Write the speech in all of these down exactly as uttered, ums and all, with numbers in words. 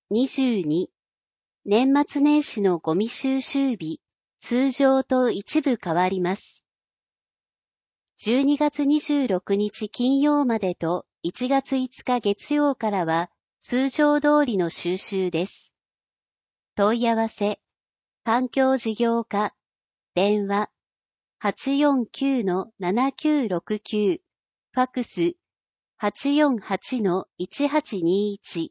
にじゅうに、年末年始のゴミ収集日、通常と一部変わります。じゅうにがつにじゅうろくにち金曜までといちがついつか月曜からは通常通りの収集です。問い合わせ、環境事業課、電話、はちよんきゅうのななきゅうろくきゅう、ファクス、はちよんはちのいちはちにいち。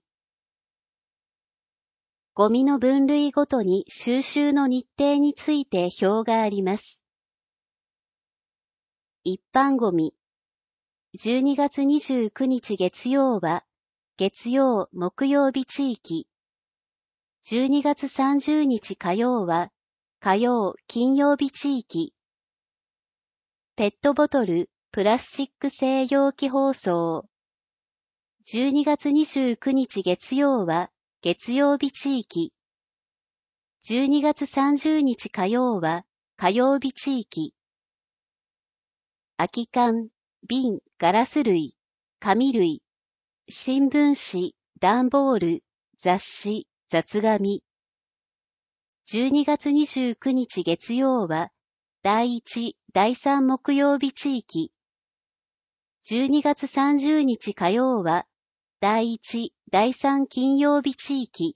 ゴミの分類ごとに収集の日程について表があります。一般ゴミ。じゅうにがつにじゅうくにち月曜は、月曜・木曜日地域。じゅうにがつさんじゅうにち火曜は、火曜・金曜日地域。ペットボトル、プラスチック製容器包装。じゅうにがつにじゅうくにち月曜は、月曜日地域。じゅうにがつさんじゅうにち火曜は、火曜日地域。空き缶、瓶、ガラス類、紙類、新聞紙、段ボール、雑誌、雑紙。じゅうにがつにじゅうくにち月曜は、だいいち、だいさん木曜日地域。じゅうにがつさんじゅうにち火曜は、だいいち、だいさん金曜日地域。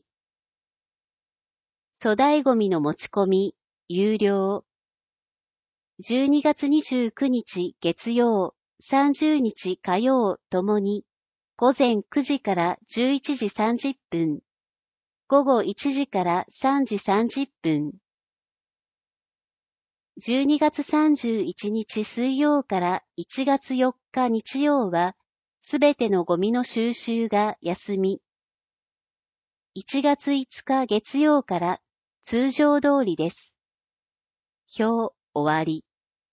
粗大ゴミの持ち込み、有料。じゅうにがつにじゅうくにち月曜、さんじゅうにち火曜ともに、ごぜんくじからじゅういちじさんじゅっぷん、ごごいちじからさんじさんじゅっぷん。じゅうにがつさんじゅういちにち水曜からいちがつよっか日曜は、すべてのゴミの収集が休み。いちがついつか月曜から通常通りです。表、終わり。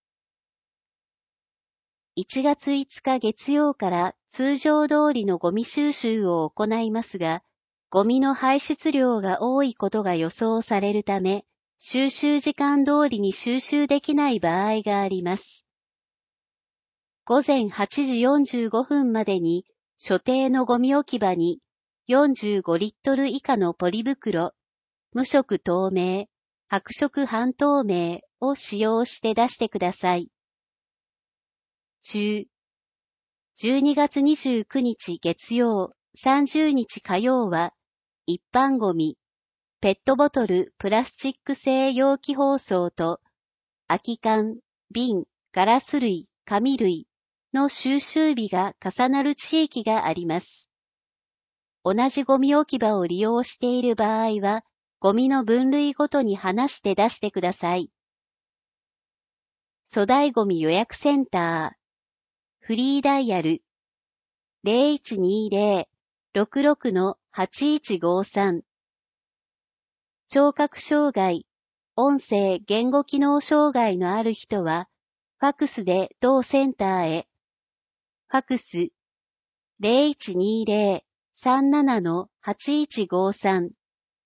いちがついつか月曜から通常通りのゴミ収集を行いますが、ゴミの排出量が多いことが予想されるため、収集時間通りに収集できない場合があります。ごぜんはちじよんじゅうごふんまでに所定のゴミ置き場によんじゅうごリットル以下のポリ袋、無色透明、白色半透明を使用して出してください。中、じゅうにがつにじゅうくにち月曜、さんじゅうにち火曜は、一般ゴミ、ペットボトルプラスチック製容器包装と、空き缶、瓶、ガラス類、紙類の収集日が重なる地域があります。同じゴミ置き場を利用している場合は、ゴミの分類ごとに離して出してください。粗大ゴミ予約センター、フリーダイヤル、ゼロいちにゼロ ろくろくのはちいちごさん。聴覚障害、音声言語機能障害のある人は、ファクスで同センターへ。ファクス、ゼロいちにゼロ さんななのはちいちごさん。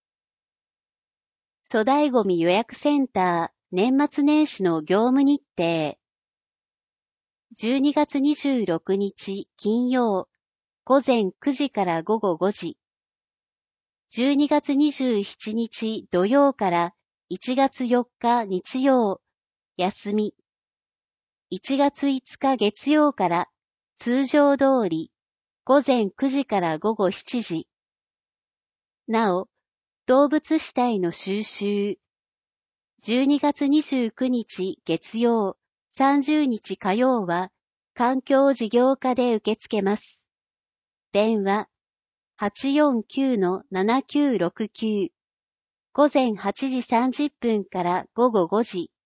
粗大ゴミ予約センター、年末年始の業務日程。じゅうにがつにじゅうろくにち金曜、ごぜんくじからごごごじ。じゅうにがつにじゅうしちにち土曜からいちがつよっか日曜、休み。いちがついつか月曜から通常通り、ごぜんくじからごごしちじ。なお、動物死体の収集。じゅうにがつにじゅうくにち月曜、さんじゅうにち火曜は、環境事業課で受け付けます。電話、はちよんきゅうのななきゅうろくきゅう。ごぜんはちじさんじゅっぷんからごごごじ。